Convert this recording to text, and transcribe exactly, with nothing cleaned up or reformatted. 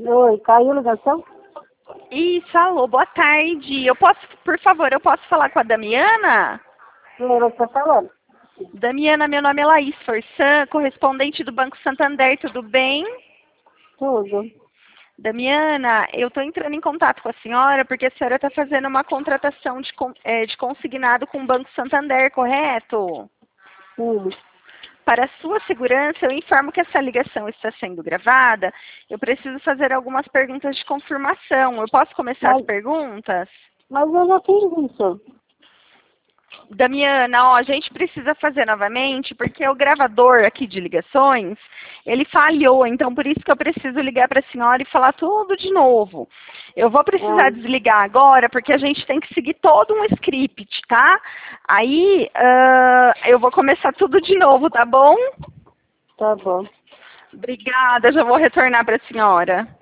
Oi, caiu a ligação? Isso, alô, boa tarde. Eu posso, por favor, eu posso falar com a Damiana? Quem é você está falando? Damiana, meu nome é Laís Forçan, correspondente do Banco Santander, tudo bem? Tudo. Damiana, eu estou entrando em contato com a senhora porque a senhora está fazendo uma contratação de, con- eh, de consignado com o Banco Santander, correto? Sim. Para a sua segurança, eu informo que essa ligação está sendo gravada. Eu preciso fazer algumas perguntas de confirmação. Eu posso começar as Mas, perguntas? mas eu já fiz isso. Damiana, ó, a gente precisa fazer novamente, porque o gravador aqui de ligações, ele falhou, então por isso que eu preciso ligar para a senhora e falar tudo de novo. Eu vou precisar Ah, desligar agora, porque a gente tem que seguir todo um script, tá? Aí, ah, eu vou começar tudo de novo, tá bom? tá bom. Obrigada, já vou retornar para a senhora.